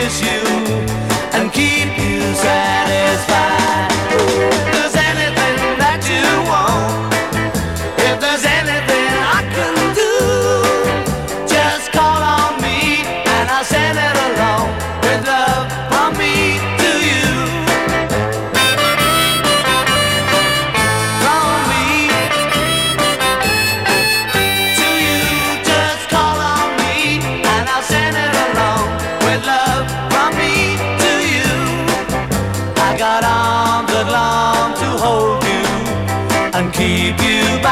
please you and keep you satisfied. If there's anything that you want, if there's anything I can do, just call on me and I'll send it along with love from me to you. From me to you, just call on me and I'll send it along with love from me to you. I got arms that long to hold you and keep you